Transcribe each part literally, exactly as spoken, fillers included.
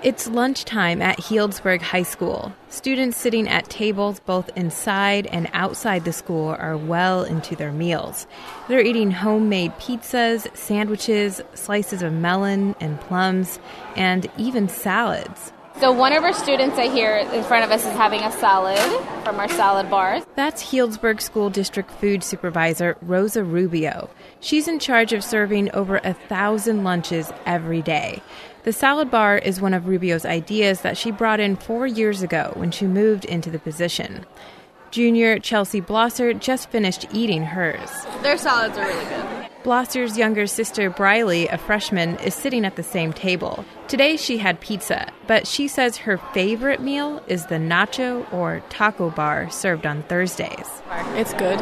It's lunchtime at Healdsburg High School. Students sitting at tables both inside and outside the school are well into their meals. They're eating homemade pizzas, sandwiches, slices of melon and plums, and even salads. So one of our students I hear in front of us is having a salad from our salad bars. That's Healdsburg School District Food Supervisor Rosa Rubio. She's in charge of serving over a thousand lunches every day. The salad bar is one of Rubio's ideas that she brought in four years ago when she moved into the position. Junior Chelsea Blosser just finished eating hers. Their salads are really good. Blosser's younger sister, Briley, a freshman, is sitting at the same table. Today she had pizza, but she says her favorite meal is the nacho or taco bar served on Thursdays. It's good.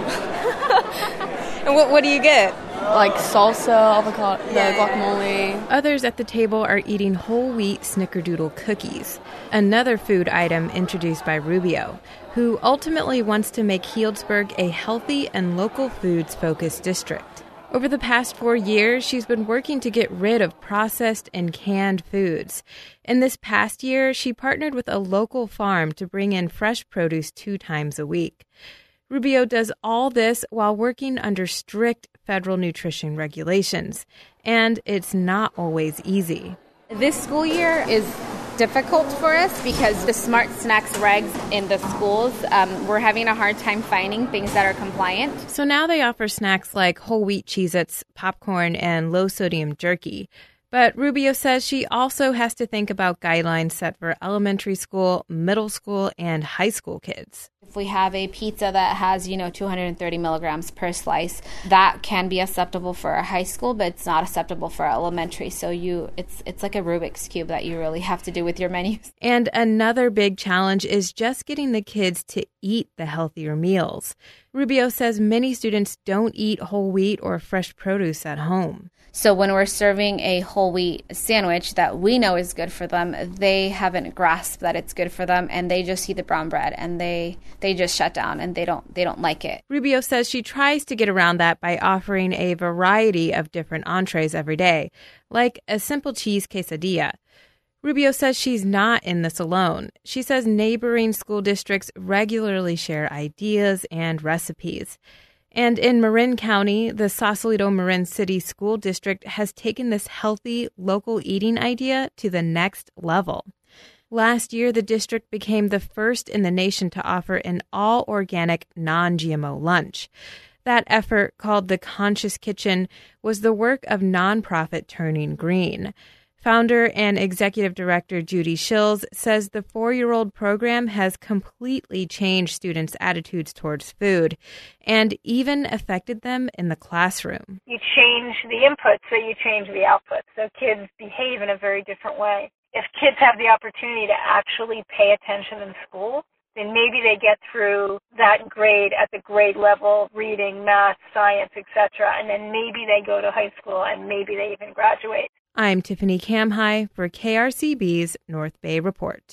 And what, what do you get? Like salsa, avocado, the yeah. guacamole. Others at the table are eating whole wheat snickerdoodle cookies, another food item introduced by Rubio, who ultimately wants to make Healdsburg a healthy and local foods-focused district. Over the past four years, she's been working to get rid of processed and canned foods. In this past year, she partnered with a local farm to bring in fresh produce two times a week. Rubio does all this while working under strict federal nutrition regulations, and it's not always easy. This school year is difficult for us because the Smart Snacks regs in the schools, um, we're having a hard time finding things that are compliant. So now they offer snacks like whole wheat Cheez-Its, popcorn, and low-sodium jerky. But Rubio says she also has to think about guidelines set for elementary school, middle school, and high school kids. If we have a pizza that has, you know, two hundred thirty milligrams per slice, that can be acceptable for a high school, but it's not acceptable for elementary. So you, it's it's like a Rubik's Cube that you really have to do with your menus. And another big challenge is just getting the kids to eat the healthier meals. Rubio says many students don't eat whole wheat or fresh produce at home. So when we're serving a whole wheat sandwich that we know is good for them, they haven't grasped that it's good for them, and they just eat the brown bread, and they they just shut down, and they don't they don't like it. Rubio says she tries to get around that by offering a variety of different entrees every day, like a simple cheese quesadilla. Rubio says she's not in this alone. She says neighboring school districts regularly share ideas and recipes. And in Marin County, the Sausalito-Marin City School District has taken this healthy local eating idea to the next level. Last year, the district became the first in the nation to offer an all-organic, non-G M O lunch. That effort, called the Conscious Kitchen, was the work of nonprofit Turning Green. Founder and executive director Judy Shills says the four-year-old program has completely changed students' attitudes towards food and even affected them in the classroom. You change the input, so you change the output. So kids behave in a very different way. If kids have the opportunity to actually pay attention in school, then maybe they get through that grade at the grade level, reading, math, science, et cetera, and then maybe they go to high school and maybe they even graduate. I'm Tiffany Kamhai for K R C B's North Bay Report.